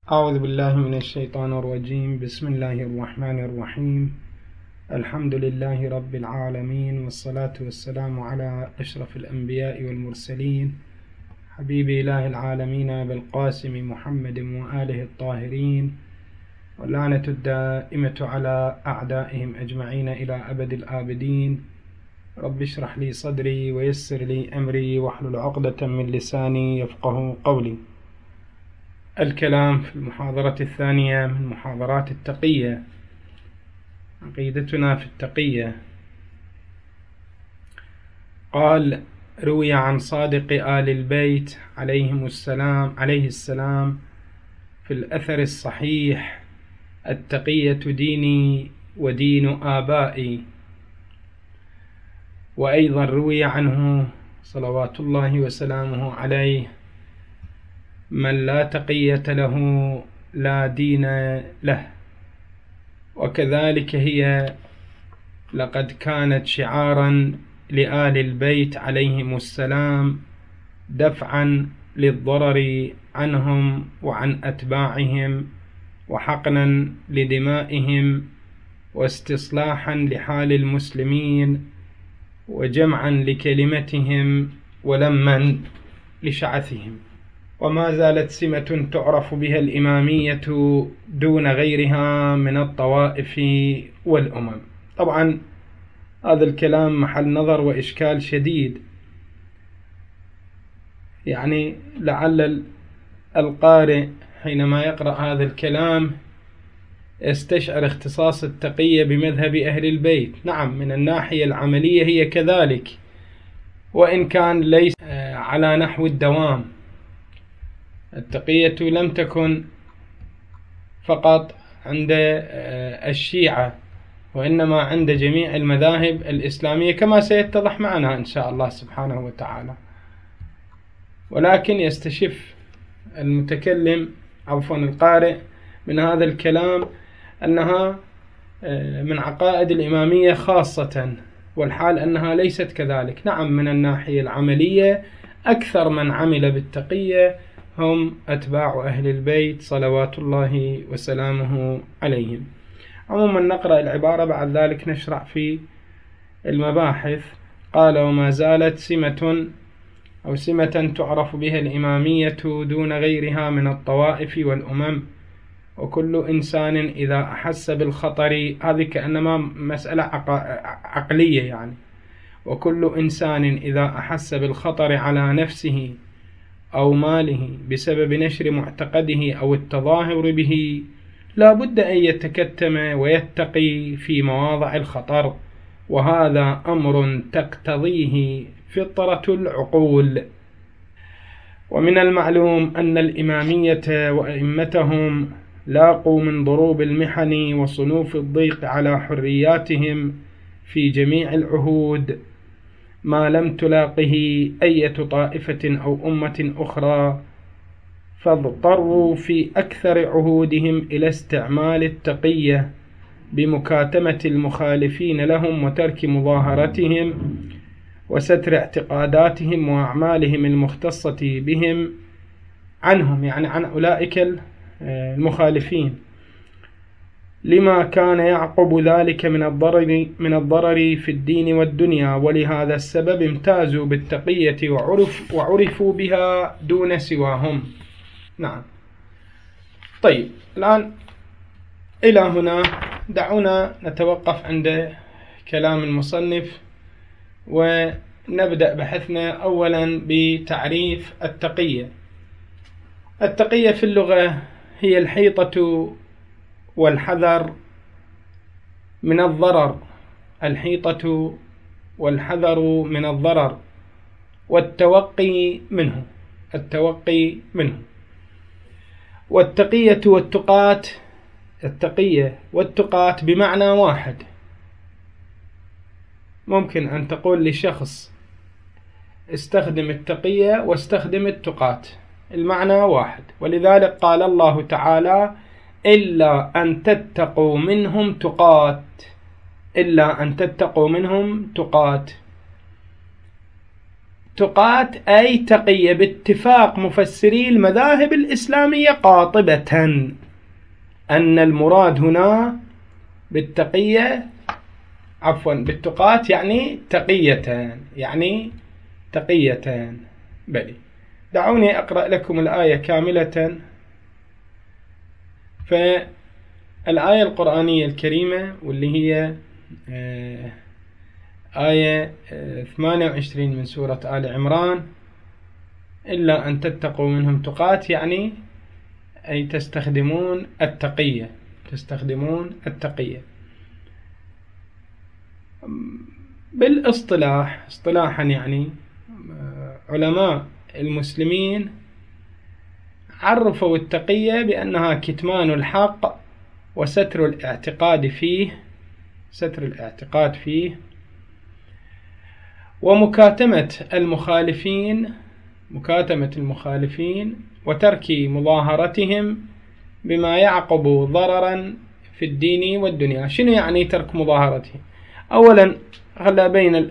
أعوذ بالله من الشيطان الرجيم. بسم الله الرحمن الرحيم. الحمد لله رب العالمين، والصلاة والسلام على أشرف الأنبياء والمرسلين، حبيب إله العالمين أبي القاسم محمد وآله الطاهرين، واللعنة الدائمة على أعدائهم أجمعين إلى أبد الآبدين. رب اشرح لي صدري ويسر لي أمري واحلل عقدة من لساني يفقه قولي. الكلام في المحاضرة الثانية من محاضرات التقية، عقيدتنا في التقية. قال: روي عن صادق آل البيت عليه السلام في الأثر الصحيح: التقية ديني ودين آبائي. وأيضا روي عنه صلوات الله وسلامه عليه: من لا تقية له لا دين له. وكذلك هي لقد كانت شعارا لآل البيت عليهم السلام، دفعا للضرر عنهم وعن أتباعهم، وحقنا لدمائهم، واستصلاحا لحال المسلمين، وجمعا لكلمتهم، ولما لشعثهم. وما زالت سمة تعرف بها الإمامية دون غيرها من الطوائف والأمم. طبعا هذا الكلام محل نظر وإشكال شديد، يعني لعل القارئ حينما يقرأ هذا الكلام يستشعر اختصاص التقية بمذهب أهل البيت. نعم، من الناحية العملية هي كذلك، وإن كان ليس على نحو الدوام. التقية لم تكن فقط عند الشيعة، وإنما عند جميع المذاهب الإسلامية، كما سيتضح معنا إن شاء الله سبحانه وتعالى. ولكن يستشف المتكلم القارئ من هذا الكلام أنها من عقائد الإمامية خاصة، والحال أنها ليست كذلك. نعم، من الناحية العملية أكثر من عمل بالتقية هم أتباع أهل البيت صلوات الله وسلامه عليهم. عموما نقرأ العبارة، بعد ذلك نشرع في المباحث. قال: وما زالت سمة تعرف بها الإمامية دون غيرها من الطوائف والأمم، وكل إنسان إذا أحس بالخطر، هذه كأنما مسألة عقلية يعني، وكل إنسان إذا أحس بالخطر على نفسه أو ماله بسبب نشر معتقده أو التظاهر به، لا بد أن يتكتم ويتقي في مواضع الخطر، وهذا أمر تقتضيه فطرة العقول. ومن المعلوم أن الإمامية وأئمتهم لاقوا من ضروب المحن وصنوف الضيق على حرياتهم في جميع العهود ما لم تلاقه أي طائفة أو أمة أخرى، فاضطروا في أكثر عهودهم إلى استعمال التقية بمكاتمة المخالفين لهم، وترك مظاهرتهم، وستر اعتقاداتهم وأعمالهم المختصة بهم عنهم، يعني عن أولئك المخالفين، لما كان يعقب ذلك من الضرر في الدين والدنيا. ولهذا السبب امتازوا بالتقية وعرفوا بها دون سواهم. نعم. طيب، الآن إلى هنا دعونا نتوقف عند كلام المصنف، ونبدأ بحثنا أولا بتعريف التقية. التقية في اللغة هي الحيطة والحذر من الضرر، الحيطة والحذر من الضرر، والتوقي منه. والتقية والتقات، التقية والتقات بمعنى واحد. ممكن أن تقول لشخص استخدم التقية واستخدم التقات، المعنى واحد. ولذلك قال الله تعالى: إلا أن تتقوا منهم تقات، إلا أن تتقوا منهم تقات. تقاة أي تقية باتفاق مفسري المذاهب الإسلامية قاطبة أن المراد هنا بالتقية بالتقاة يعني تقيتان، يعني تقيتان. بلي دعوني أقرأ لكم الآية كاملة. فالآية القرآنية الكريمة واللي هي آية 28 من سورة آل عمران: إلا أن تتقوا منهم تقاة، يعني أي تستخدمون التقية، تستخدمون التقية. بالاصطلاح اصطلاحا يعني علماء المسلمين عرفوا التقية بأنها كتمان الحق وستر الاعتقاد فيه، ستر الاعتقاد فيه، ومكاتمة المخالفين، مكاتمة المخالفين وترك مظاهرتهم بما يعقب ضررا في الدين والدنيا. شنو يعني ترك مظاهرتهم؟ أولا خلى بين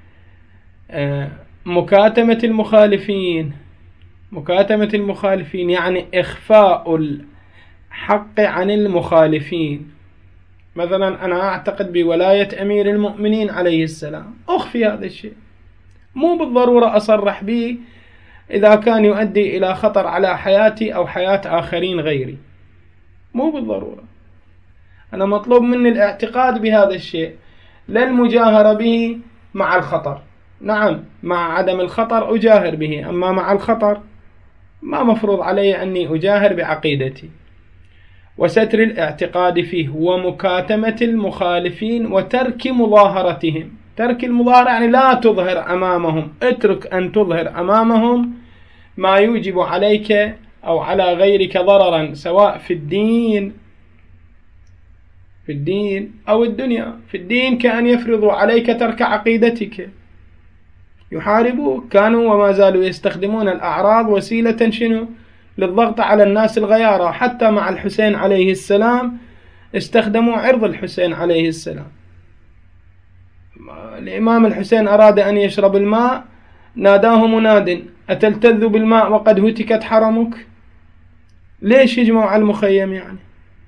مكاتمة المخالفين، مكاتمة المخالفين يعني إخفاء الحق عن المخالفين. مثلا أنا أعتقد بولاية أمير المؤمنين عليه السلام، أخفي هذا الشيء، مو بالضرورة أصرح به إذا كان يؤدي إلى خطر على حياتي أو حياة آخرين غيري، مو بالضرورة. أنا مطلوب مني الاعتقاد بهذا الشيء، لا المجاهرة به مع الخطر. نعم مع عدم الخطر أجاهر به، أما مع الخطر ما مفروض علي أني أجاهر بعقيدتي. وستر الاعتقاد فيه ومكاتمة المخالفين وترك مظاهرتهم. ترك المظاهرة يعني لا تظهر أمامهم، اترك أن تظهر أمامهم ما يوجب عليك أو على غيرك ضررا، سواء في الدين أو الدنيا. في الدين كأن يفرضوا عليك ترك عقيدتك، يحاربوك، كانوا وما زالوا يستخدمون الأعراض وسيلة شنو؟ للضغط على الناس الغيارى. حتى مع الحسين عليه السلام استخدموا عرض الحسين عليه السلام. الإمام الحسين أراد أن يشرب الماء، ناداه مناد: أتلتذ بالماء وقد هتكت حرمك؟ ليش يجمعوا على المخيم يعني؟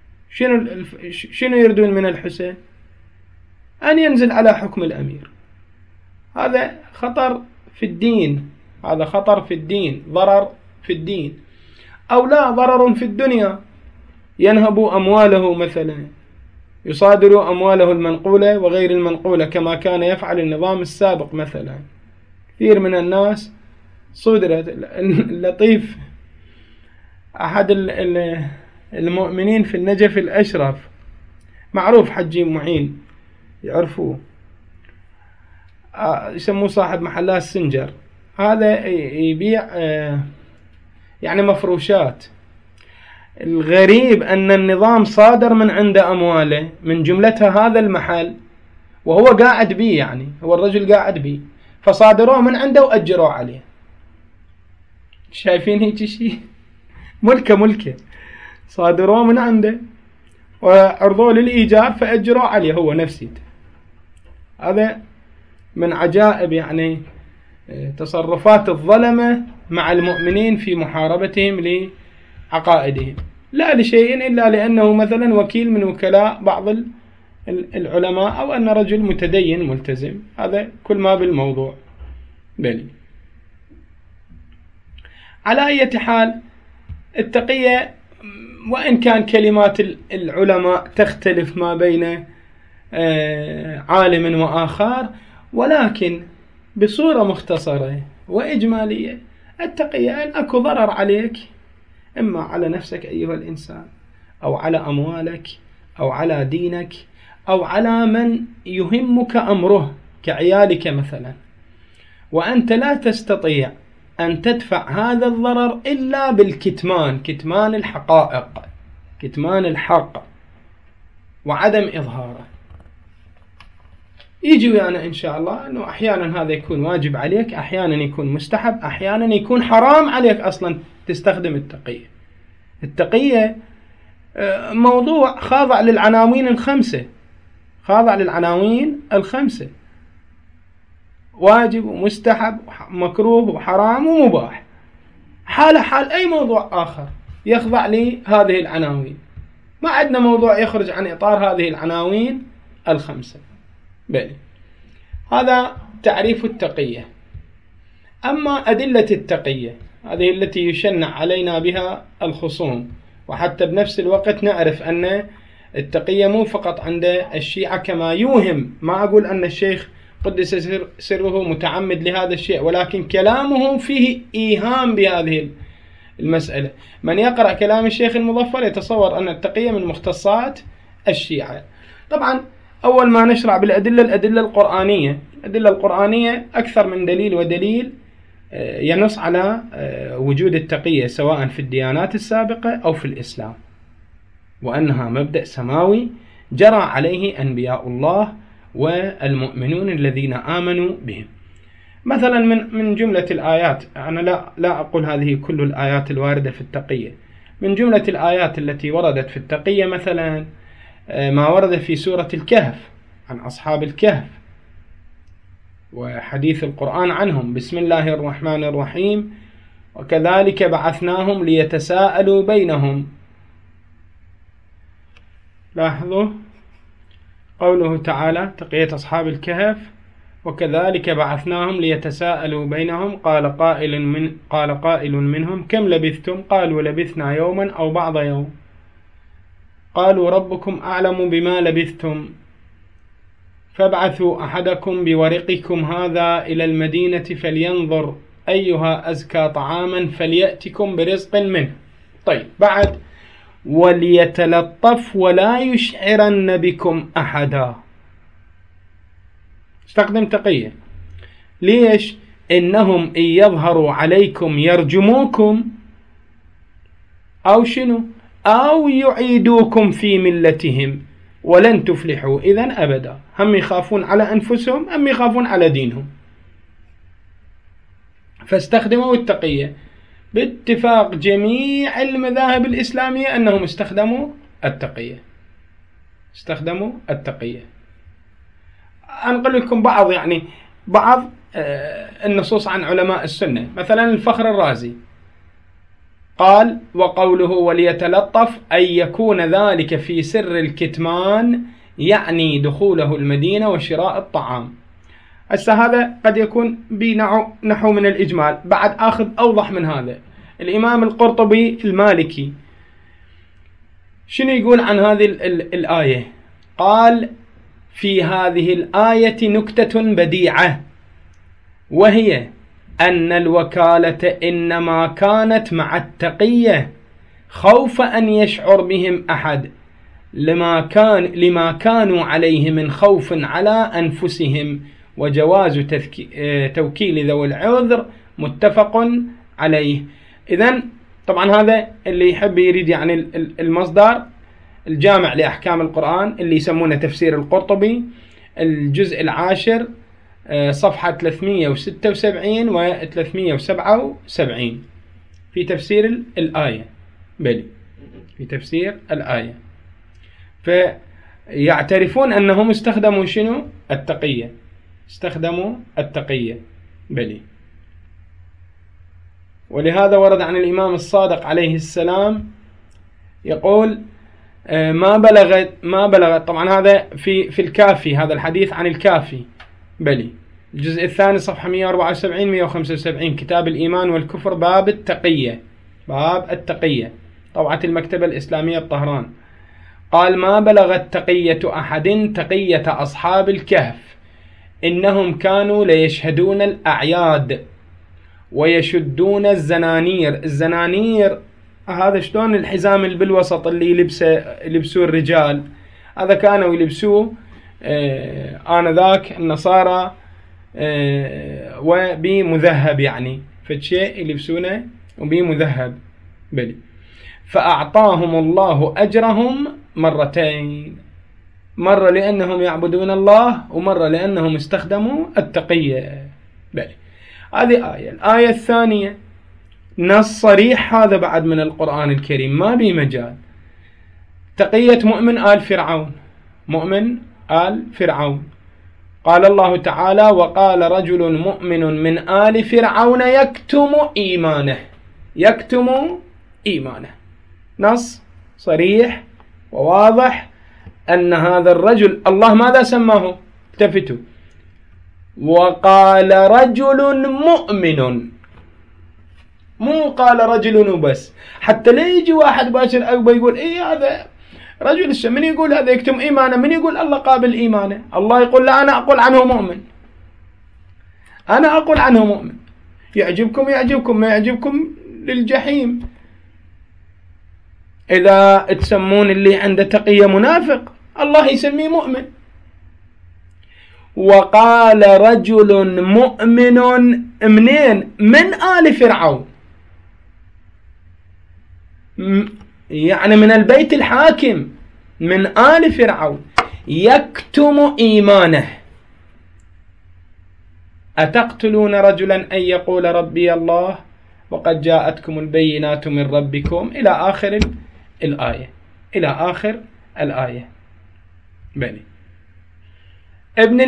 شنو يردون من الحسين؟ أن ينزل على حكم الأمير. هذا خطر في الدين، هذا خطر في الدين، ضرر في الدين. أو لا، ضرر في الدنيا، ينهبوا أمواله مثلا، يصادروا أمواله المنقولة وغير المنقولة كما كان يفعل النظام السابق مثلا. كثير من الناس صدرت. اللطيف أحد المؤمنين في النجف الأشرف، معروف، حجي معين، يعرفوه، يسموه صاحب محلات سنجر. هذا يبيع يعني مفروشات. الغريب أن النظام صادر من عنده أمواله، من جملتها هذا المحل، وهو قاعد بيه، يعني هو الرجل قاعد بيه، فصادروه من عنده وأجروا عليه. شايفين هيك شيء؟ ملكه صادروه من عنده وعرضوه للإيجار فأجروا عليه هو نفسه. هذا من عجائب يعني تصرفات الظلمة مع المؤمنين في محاربتهم لعقائدهم، لا لشيء إلا لأنه مثلا وكيل من وكلاء بعض العلماء، أو أن رجل متدين ملتزم. هذا كل ما بالموضوع. بلي على أي حال، التقية وإن كان كلمات العلماء تختلف ما بين عالم وآخر، ولكن بصورة مختصرة وإجمالية، التقية أن أكو ضرر عليك، إما على نفسك أيها الإنسان، أو على أموالك، أو على دينك، أو على من يهمك أمره كعيالك مثلا، وأنت لا تستطيع أن تدفع هذا الضرر إلا بالكتمان، كتمان الحقائق، كتمان الحق وعدم إظهاره. يجي ويانا إن شاء الله أنه أحيانا هذا يكون واجب عليك، أحيانا يكون مستحب، أحيانا يكون حرام عليك أصلا تستخدم التقية. التقية موضوع خاضع للعناوين الخمسة، خاضع للعناوين الخمسة، واجب ومستحب ومكروه وحرام ومباح، حال أي موضوع آخر يخضع لهذه العناوين. ما عندنا موضوع يخرج عن إطار هذه العناوين الخمسة. بل هذا تعريف التقية. أما أدلة التقية هذه التي يشنع علينا بها الخصوم، وحتى بنفس الوقت نعرف أن التقية مو فقط عند الشيعة كما يوهم. ما أقول أن الشيخ قدس سره متعمد لهذا الشيء، ولكن كلامه فيه إيهام بهذه المسألة. من يقرأ كلام الشيخ المظفر يتصور أن التقية من مختصات الشيعة. طبعا أول ما نشرع بالأدلة، الأدلة القرآنية. الأدلة القرآنية أكثر من دليل ودليل ينص على وجود التقية سواء في الديانات السابقة أو في الإسلام، وأنها مبدأ سماوي جرى عليه أنبياء الله والمؤمنون الذين آمنوا بهم. مثلا من جملة الآيات، أنا لا أقول هذه كل الآيات الواردة في التقية، من جملة الآيات التي وردت في التقية مثلا ما ورد في سورة الكهف عن أصحاب الكهف وحديث القرآن عنهم. بسم الله الرحمن الرحيم: وكذلك بعثناهم ليتساءلوا بينهم. لاحظوا قوله تعالى تقية أصحاب الكهف: وكذلك بعثناهم ليتساءلوا بينهم قال قائل منهم كم لبثتم؟ قالوا لبثنا يوما أو بعض يوم. قالوا ربكم أعلم بما لبثتم فابعثوا أحدكم بورقكم هذا إلى المدينة فلينظر أيها أزكى طعاما فليأتكم برزق منه. طيب، بعد وليتلطف ولا يشعرن بكم أحدا. استخدم تقية. ليش؟ إنهم إن يظهروا عليكم يرجموكم أو شنو؟ أو يعيدوكم في ملتهم ولن تفلحوا إذن أبدا. هم يخافون على أنفسهم أم يخافون على دينهم؟ فاستخدموا التقية. باتفاق جميع المذاهب الإسلامية أنهم استخدموا التقية. أنقل لكم بعض النصوص عن علماء السنة. مثلا الفخر الرازي قال: وقوله وليتلطف أي يكون ذلك في سر الكتمان، يعني دخوله المدينة وشراء الطعام. هذا قد يكون بنحو من الإجمال. بعد آخذ أوضح من هذا. الإمام القرطبي المالكي شنو يقول عن هذه الآية؟ قال: في هذه الآية نكتة بديعة، وهي أن الوكالة إنما كانت مع التقية خوف أن يشعر بهم أحد لما كانوا عليه من خوف على أنفسهم، وجواز توكيل ذوي العذر متفق عليه. إذن طبعا هذا اللي يحب يريد المصدر الجامع لأحكام القرآن اللي يسمونه تفسير القرطبي، الجزء 10 صفحة 376 و 377 في تفسير الآية. في تفسير الآية. فيعترفون أنهم استخدموا شنو؟ التقية. ولهذا ورد عن الإمام الصادق عليه السلام يقول: ما بلغت طبعا هذا في الكافي، هذا الحديث عن الكافي الجزء الثاني صفحة 174 175 كتاب الإيمان والكفر باب التقية طبعة المكتبة الإسلامية الطهران. قال: ما بلغت تقية أحد تقية أصحاب الكهف، إنهم كانوا ليشهدون الأعياد ويشدون الزنانير هذا شلون الحزام اللي بالوسط اللي يلبسوه الرجال، هذا كانوا يلبسوه آنذاك النصارى وبمذهب، فالشيء يلبسونه وبمذهب. فأعطاهم الله أجرهم مرتين، مرة لأنهم يعبدون الله، ومرة لأنهم استخدموا التقية. هذه آية. الآية الثانية نص صريح، هذا بعد من القرآن الكريم ما بي مجال. تقية مؤمن آل فرعون. قال الله تعالى: وقال رجل مؤمن من آل فرعون يكتم إيمانه. يكتم إيمانه، نص صريح وواضح أن هذا الرجل الله ماذا سماه؟ التفتوا: وقال رجل مؤمن، مو قال رجل وبس، حتى لا يجي واحد باشر أو يقول إيه هذا رجل من يقول هذا يكتم إيمانه، من يقول الله قابل إيمانه؟ الله يقول: لا، أنا أقول عنه مؤمن، أنا أقول عنه مؤمن، يعجبكم يعجبكم، ما يعجبكم للجحيم. إذا تسمون اللي عنده تقية منافق، الله يسميه مؤمن. وقال رجل مؤمن منين؟ من آل فرعون، يعني من البيت الحاكم، من آل فرعون، يكتم إيمانه. أتقتلون رجلا أن يقول ربي الله وقد جاءتكم البينات من ربكم، إلى آخر الآية، إلى آخر الآية. بني ابن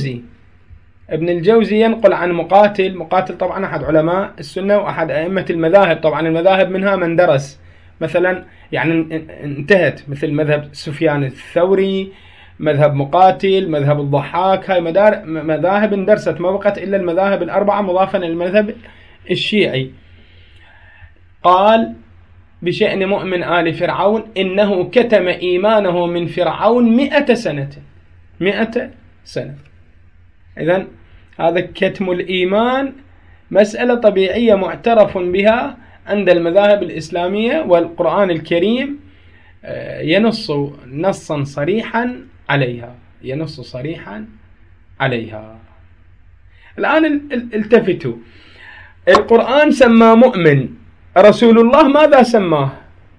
الجوزي ينقل عن مقاتل طبعا أحد علماء السنة وأحد أئمة المذاهب. طبعا المذاهب منها من درس، مثلا يعني انتهت، مثل مذهب سفيان الثوري، مذهب مقاتل، مذهب الضحاك، هاي مذاهب اندرست، ما بقت إلا المذاهب الأربعة مضافا إلى المذهب الشيعي. قال بشأن مؤمن آل فرعون: إنه كتم إيمانه من فرعون 100 سنة. 100 سنة. إذن هذا كتم الإيمان مسألة طبيعية معترف بها عند المذاهب الإسلامية، والقرآن الكريم ينص نصا صريحا عليها، ينص صريحا عليها. الآن التفتوا، القرآن سمى مؤمن، رسول الله ماذا سماه؟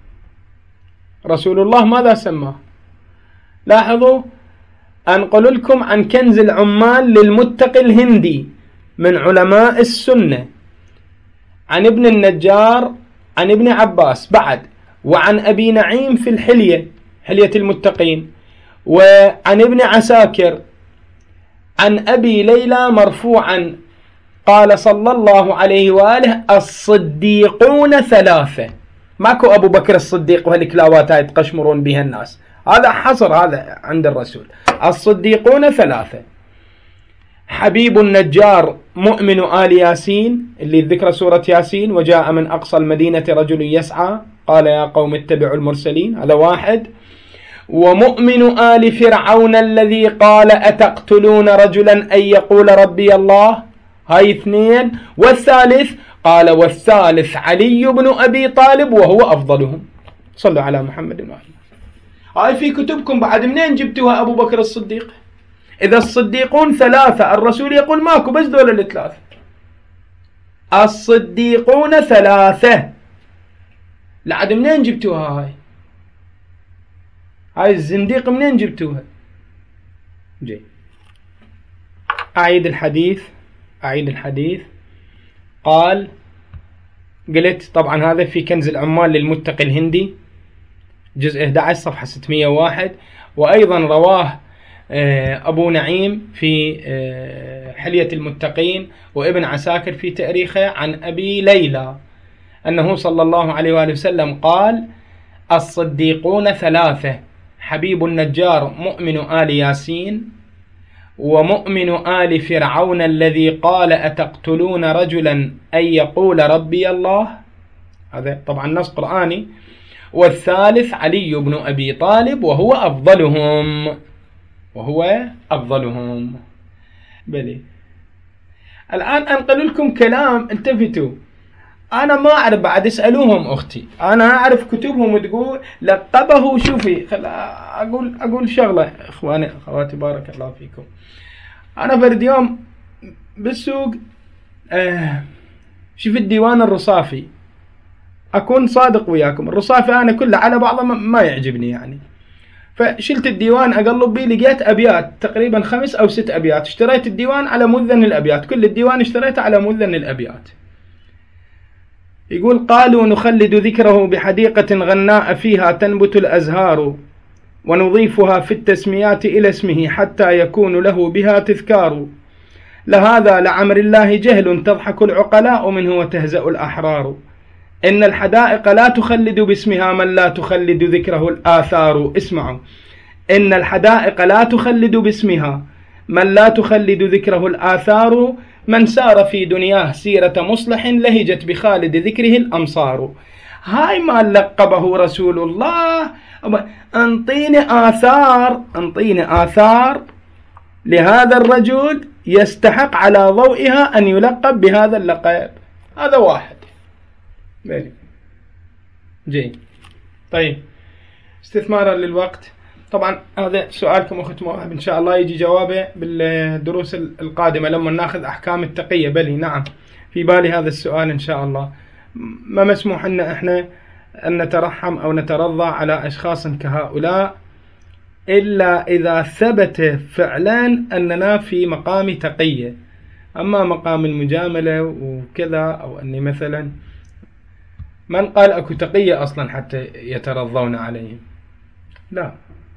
رسول الله ماذا سماه؟ لاحظوا، أنقل لكم عن كنز العمال للمتقي الهندي من علماء السنة، عن ابن النجار، عن ابن عباس بعد، وعن أبي نعيم في حلية المتقين، وعن ابن عساكر عن أبي ليلى مرفوعا قال صلى الله عليه وآله: الصديقون 3. ماكو أبو بكر الصديق وهالكلاوات هاي تقشمرون بها الناس، هذا حصر هذا عند الرسول. الصديقون 3: حبيب النجار مؤمن آل ياسين، اللي ذكر سورة ياسين: وجاء من أقصى المدينة رجل يسعى قال يا قوم اتبعوا المرسلين، هذا 1. ومؤمن آل فرعون الذي قال أتقتلون رجلا أن يقول ربي الله، هاي 2. والثالث قال: والثالث علي بن أبي طالب وهو أفضلهم. صلوا على محمد وآله. هاي في كتبكم بعد، منين جبتوها أبو بكر الصديق؟ إذا الصديقون 3 الرسول يقول ماكو بس دول 3. الصديقون 3، لعد منين جبتوها هاي الزنديق منين جبتوها؟ جي أعيد الحديث. قال، قلت طبعا هذا في كنز العمال للمتقي الهندي جزء 11 صفحة 601، وأيضا رواه أبو نعيم في حلية المتقين، وابن عساكر في تاريخه عن أبي ليلى أنه صلى الله عليه وآله وسلم قال: الصديقون 3: حبيب النجار مؤمن آل ياسين، ومؤمن آل فرعون الذي قال أتقتلون رجلا أن يقول ربي الله، هذا طبعا نص قرآني، والثالث علي بن أبي طالب وهو أفضلهم. بلي الآن أنقل لكم كلام، التفتوا، أنا ما أعرف، بعد اسألوهم أختي، أنا أعرف كتبهم تقول لقبه. شوفي أقول شغلة إخواني أخواتي بارك الله فيكم، أنا فرد يوم بالسوق شوف الديوان الرصافي، أكون صادق وياكم، الرصافي أنا كله على بعضه ما يعجبني يعني، فشلت الديوان أقلب بيه لقيت أبيات تقريبا 5 أو 6 أبيات، اشتريت الديوان على مذن الأبيات، كل الديوان اشتريته على مذن الأبيات. يقول: قالوا نخلد ذكره بحديقة غناء فيها تنبت الأزهار، ونضيفها في التسميات إلى اسمه حتى يكون له بها تذكار. لهذا لعمر الله جهل تضحك العقلاء منه وتهزأ الأحرار. إن الحدائق لا تخلد باسمها من لا تخلد ذكره الآثار. اسمعوا، إن الحدائق لا تخلد باسمها من لا تخلد ذكره الآثار. من سار في دنياه سيرة مصلح لهجت بخالد ذكره الأمصار. هاي ما لقبه رسول الله. انطيني آثار لهذا الرجل يستحق على ضوئها أن يلقب بهذا اللقب. هذا واحد. جيد. طيب، استثمارا للوقت، طبعا هذا سؤالكم أخت مواهب إن شاء الله يجي جوابه بالدروس القادمة لما ناخذ أحكام التقية. بلي نعم، في بالي هذا السؤال إن شاء الله. ما مسموح لنا إحنا أن نترحم أو نترضى على أشخاص كهؤلاء إلا إذا ثبت فعلا أننا في مقام تقية. أما مقام المجاملة وكذا، أو أني مثلا من قال أكو تقية أصلا حتى يترضون عليهم؟ لا.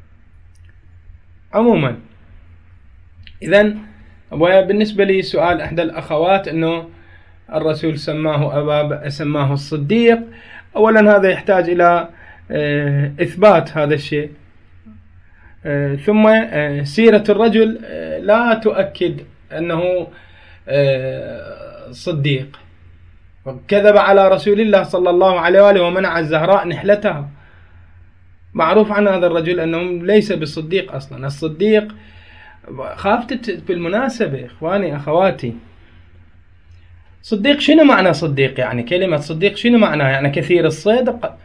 عموما إذن، وبالنسبة لي سؤال إحدى الأخوات أنه الرسول سماه الصديق، أولا هذا يحتاج إلى إثبات هذا الشيء، ثم سيرة الرجل لا تؤكد أنه صديق. وكذب على رسول الله صلى الله عليه وآله ومنع الزهراء نحلتها. معروف عن هذا الرجل أنه ليس بالصديق أصلا. الصديق خافت بالمناسبة إخواني أخواتي، صديق شنو معنى صديق؟ يعني كلمة صديق شنو معناها؟ يعني كثير الصدق.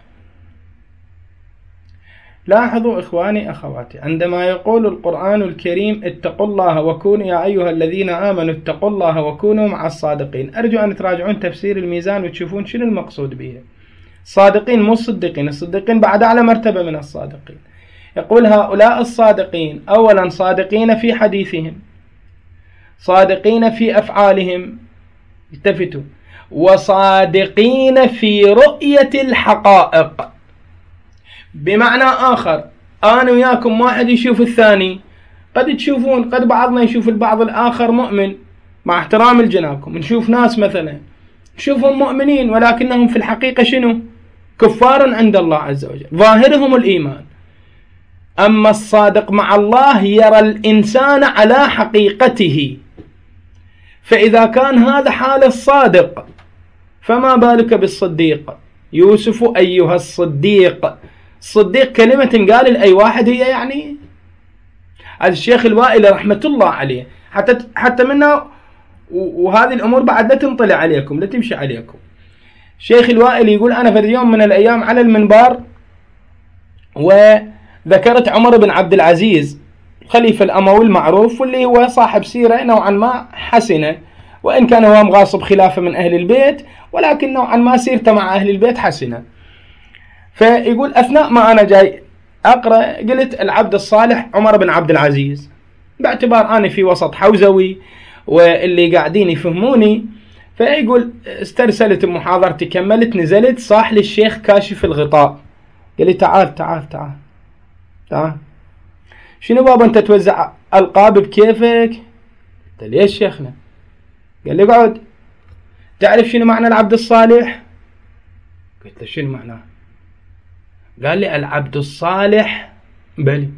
لاحظوا إخواني أخواتي، عندما يقول القرآن الكريم اتقوا الله وكونوا يا أيها الذين آمنوا اتقوا الله وكونوا مع الصادقين، أرجو أن تراجعون تفسير الميزان وتشوفون شنو المقصود به. صادقين مو الصديقين، الصديقين بعد أعلى مرتبة من الصادقين. يقول هؤلاء الصادقين أولا صادقين في حديثهم، صادقين في أفعالهم، التفتوا، وصادقين في رؤية الحقائق. بمعنى آخر، أنا وياكم واحد يشوف الثاني، قد تشوفون، قد بعضنا يشوف البعض الآخر مؤمن، مع احترام لجنابكم. نشوف ناس مثلا نشوفهم مؤمنين ولكنهم في الحقيقة شنو؟ كفار عند الله عز وجل، ظاهرهم الإيمان. أما الصادق مع الله يرى الإنسان على حقيقته. فإذا كان هذا حال الصادق فما بالك بالصديق؟ يوسف أيها الصديق. الصديق كلمة قال لأي واحد هي يعني. هذا الشيخ الوائلي رحمة الله عليه حتى منا، وهذه الأمور بعد لا تنطلع عليكم، لا تمشي عليكم. الشيخ الوائلي يقول أنا في يوم من الأيام على المنبر وذكرت عمر بن عبد العزيز خليفة الأموي المعروف، واللي هو صاحب سيرة نوعا ما حسنة، وإن كان هو مغاصب خلافة من أهل البيت، ولكن نوعا ما سيرته مع أهل البيت حسنة. فيقول أثناء ما أنا جاي أقرأ قلت العبد الصالح عمر بن عبد العزيز، باعتبار أنا في وسط حوزوي واللي قاعدين يفهموني. فيقول استرسلت محاضرتي، كملت، نزلت، صاح لي الشيخ كاشف الغطاء، قال لي تعال تعال تعال تعال، شنو بابا أنت توزع ألقاب بكيفك؟ قلت ليش شيخنا؟ قال لي اقعد. تعرف شنو معنى العبد الصالح؟ قلت له شنو معناه؟ قال لي العبد الصالح. بلي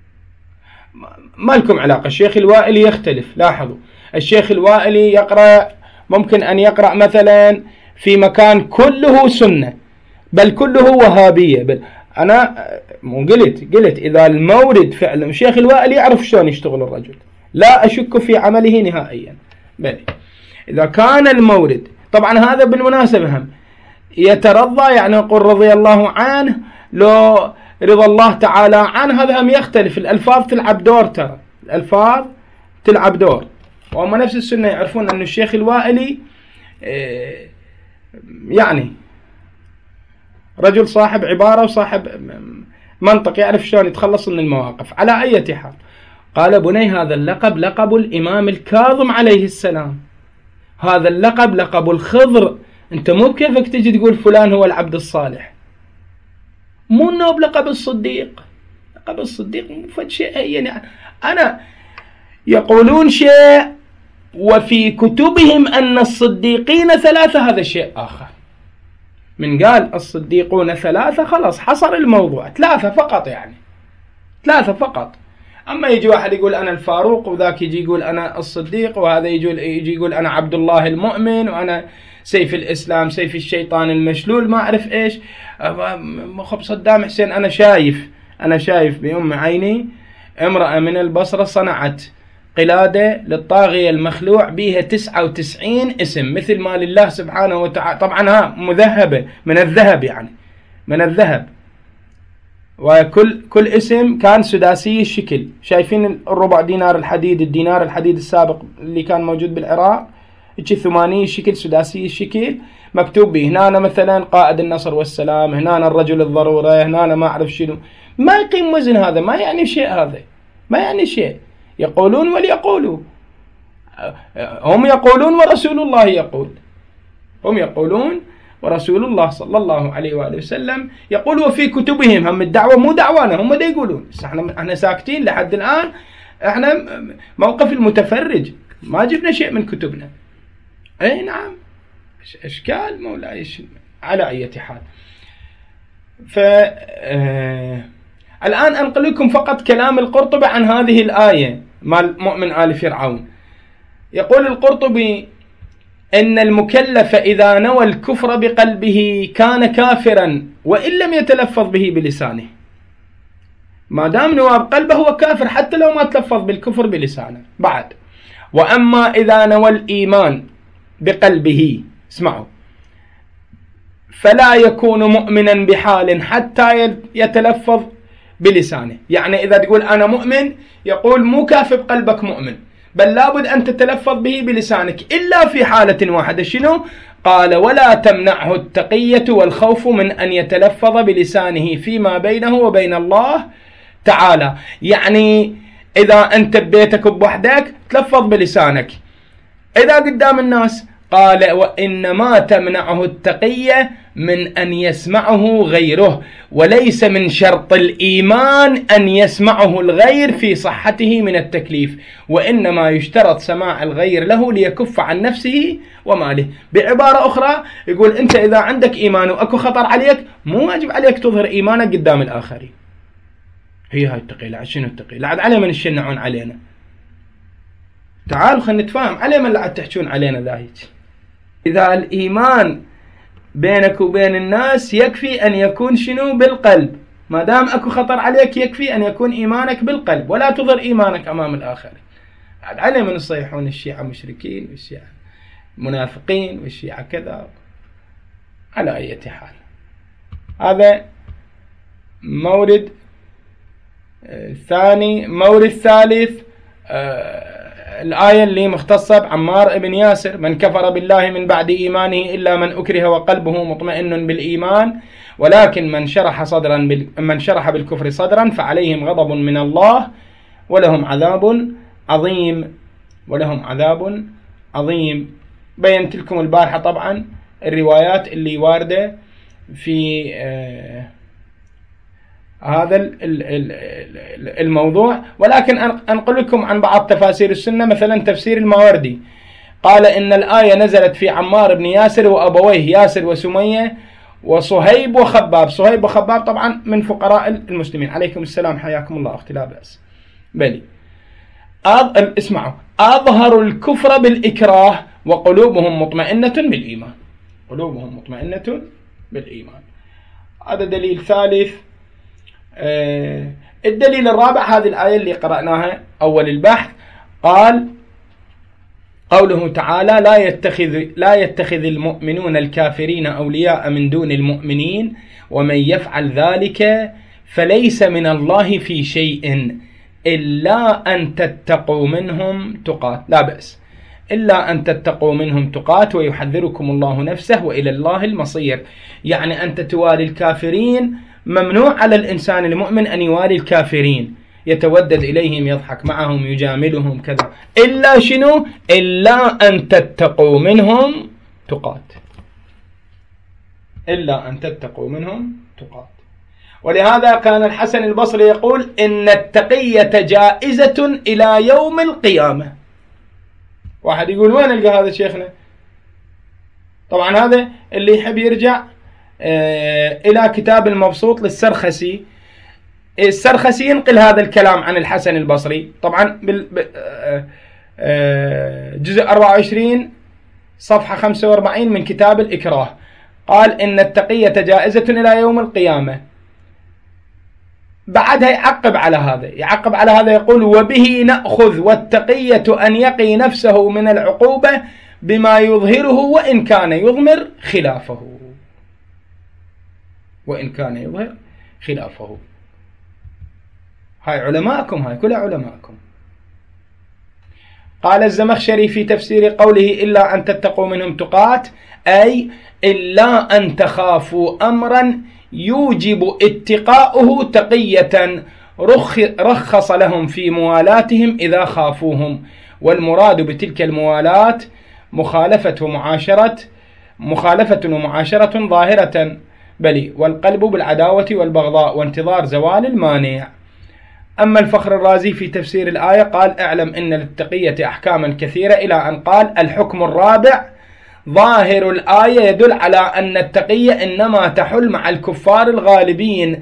ما لكم علاقة. الشيخ الوائلي يختلف. لاحظوا، الشيخ الوائلي يقرأ، ممكن أن يقرأ مثلا في مكان كله سنة، بل كله وهابية. بل أنا قلت إذا المورد فعلا الشيخ الوائلي يعرف شلون يشتغل الرجل، لا أشك في عمله نهائيا. بل إذا كان المورد، طبعا هذا بالمناسبة هم يترضى، يعني يقول رضي الله عنه، لو رضا الله تعالى عنه، هذا هم يختلف. الألفاظ تلعب دور، ترى الألفاظ تلعب دور. وهم نفس السنة يعرفون أن الشيخ الوائلي يعني رجل صاحب عبارة وصاحب منطق، يعرف شلون يتخلص من المواقف. على أي حال، قال بني هذا اللقب لقب الإمام الكاظم عليه السلام، هذا اللقب لقب الخضر. أنت مو بكيفك تجي تقول فلان هو العبد الصالح، مو إنه بلقب الصديق. لقب الصديق مو شيء يعني أنا يقولون شيء وفي كتبهم أن الصديقين 3 هذا شيء آخر. من قال الصديقون 3 خلاص حصر الموضوع، 3 فقط، يعني 3 فقط. أما يجي واحد يقول أنا الفاروق، وذاك يجي يقول أنا الصديق، وهذا يجي يقول أنا عبد الله المؤمن، وأنا سيف الإسلام سيف الشيطان المشلول، ما أعرف إيش. خب صدام حسين أنا شايف بأم عيني امرأة من البصرة صنعت قلادة للطاغية المخلوع بها 99 اسم مثل ما لله سبحانه وتعالى، طبعا ها مذهبة من الذهب، يعني من الذهب، وكل اسم كان سداسي الشكل. شايفين الربع دينار الحديد، الدينار الحديد السابق اللي كان موجود بالعراق، ثماني الشكل سداسي الشكل، مكتوب به هنا مثلا قائد النصر والسلام، هنا الرجل الضرورة، هنا ما أعرف شنو. ما يقيم وزن هذا، ما يعني شيء، هذا ما يعني شيء. يقولون وليقولوا، هم يقولون ورسول الله يقول، هم يقولون ورسول الله صلى الله عليه وآله وسلم يقول، وفي كتبهم. هم الدعوة مو دعوانا، هم دا يقولون، احنا ساكتين لحد الآن، احنا موقف المتفرج، ما جبنا شيء من كتبنا. اي نعم، اشكال مولاي على اي حال. الآن أنقل لكم فقط كلام القرطبي عن هذه الآية مال مؤمن آل فرعون. يقول القرطبي إن المكلف إذا نوى الكفر بقلبه كان كافرا وإن لم يتلفظ به بلسانه. ما دام نوى بقلبه هو كافر حتى لو ما تلفظ بالكفر بلسانه بعد. وأما إذا نوى الإيمان بقلبه، اسمعوا، فلا يكون مؤمنا بحال حتى يتلفظ بلسانه. يعني إذا تقول أنا مؤمن، يقول مو كافي بقلبك مؤمن، بل لابد أن تتلفظ به بلسانك، إلا في حالة واحدة. شنو؟ قال ولا تمنعه التقية والخوف من أن يتلفظ بلسانه فيما بينه وبين الله تعالى. يعني إذا أنت ببيتك بوحدك تلفظ بلسانك، إذا قدام الناس قال وإنما تمنعه التقية من أن يسمعه غيره، وليس من شرط الإيمان أن يسمعه الغير في صحته من التكليف، وإنما يشترط سماع الغير له ليكف عن نفسه وماله. بعبارة أخرى يقول أنت إذا عندك إيمان وأكو خطر عليك، مو واجب عليك تظهر إيمانك قدام الآخرين. هي هاي التقية. لعد شنو التقية؟ لعد علي من الشنعون علينا. تعالوا خلينا نتفاهم، علي من لعد تحجون علينا ذاهيك. إذا الإيمان بينك وبين الناس يكفي أن يكون شنو؟ بالقلب. ما دام أكو خطر عليك يكفي أن يكون إيمانك بالقلب، ولا تظهر إيمانك أمام الآخرين. علي من يصيحون الشيعة مشركين والشيعة منافقين والشيعة كذا. على أي حال، هذا مورد ثاني. مورد ثالث، الآية اللي مختصة بعمار بن ياسر: من كفر بالله من بعد إيمانه إلا من أكره وقلبه مطمئن بالإيمان ولكن من شرح بالكفر صدرا فعليهم غضب من الله ولهم عذاب عظيم. بينت لكم البارحة طبعا الروايات اللي واردة في هذا الموضوع، ولكن أنقل لكم عن بعض تفاسير السنة. مثلا تفسير الماوردي قال إن الآية نزلت في عمار بن ياسر وأبويه ياسر وسمية وصهيب وخباب. صهيب وخباب طبعا من فقراء المسلمين. عليكم السلام، حياكم الله أختي. لا بأس. بلي اسمعوا: أظهروا الكفر بالإكراه وقلوبهم مطمئنة بالإيمان. هذا دليل ثالث. الدليل الرابع هذه الآية اللي قرأناها أول البحث، قال قوله تعالى: لا يتخذ المؤمنون الكافرين أولياء من دون المؤمنين ومن يفعل ذلك فليس من الله في شيء إلا أن تتقوا منهم تقات. لا بأس، إلا أن تتقوا منهم تقات ويحذركم الله نفسه وإلى الله المصير. يعني أنت توالي الكافرين، ممنوع على الإنسان المؤمن أن يوالي الكافرين، يتودد إليهم، يضحك معهم، يجاملهم كذا، إلا شنو؟ إلا أن تتقوا منهم تقات. ولهذا كان الحسن البصري يقول إن التقية جائزة إلى يوم القيامة. واحد يقول وين نلقى هذا شيخنا؟ طبعا هذا اللي يحب يرجع إلى كتاب المبسوط للسرخسي. السرخسي ينقل هذا الكلام عن الحسن البصري، طبعا جزء 24 صفحة 45 من كتاب الإكراه، قال إن التقية جائزة إلى يوم القيامة. بعدها يعقب على هذا يقول وبه نأخذ والتقية أن يقي نفسه من العقوبة بما يظهره وإن كان يضمر خلافه. هاي علماءكم، هاي كلها علماءكم. قال الزمخشري في تفسير قوله إلا أن تتقوا منهم تقات، أي إلا أن تخافوا أمرا يوجب اتقاؤه تقية رخص لهم في موالاتهم إذا خافوهم، والمراد بتلك الموالاة مخالفة ومعاشرة ظاهرة بل والقلب بالعداوة والبغضاء وانتظار زوال المانع. أما الفخر الرازي في تفسير الآية قال اعلم إن للتقية أحكاما كثيرة، إلى أن قال الحكم الرابع ظاهر الآية يدل على أن التقية إنما تحل مع الكفار الغالبين،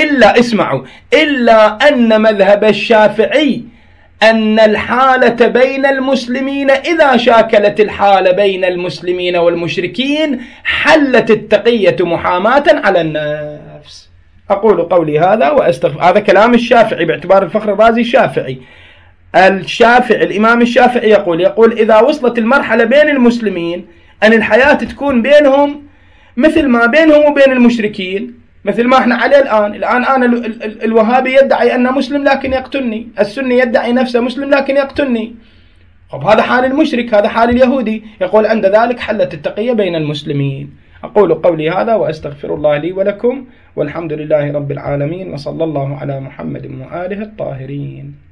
إلا أن مذهب الشافعي أن الحالة بين المسلمين إذا شاكلت الحالة بين المسلمين والمشركين حلت التقية محاماة على النفس. أقول قولي هذا وأستغفر. هذا كلام الشافعي باعتبار الفخر الرازي شافعي. الإمام الشافعي يقول إذا وصلت المرحلة بين المسلمين أن الحياة تكون بينهم مثل ما بينهم وبين المشركين، مثل ما احنا عليه الآن أنا الوهابي يدعي أنه مسلم لكن يقتلني، السني يدعي نفسه مسلم لكن يقتلني. طب هذا حال المشرك، هذا حال اليهودي. يقول عند ذلك حلت التقية بين المسلمين. أقول قولي هذا وأستغفر الله لي ولكم، والحمد لله رب العالمين، وصلى الله على محمد وآله الطاهرين.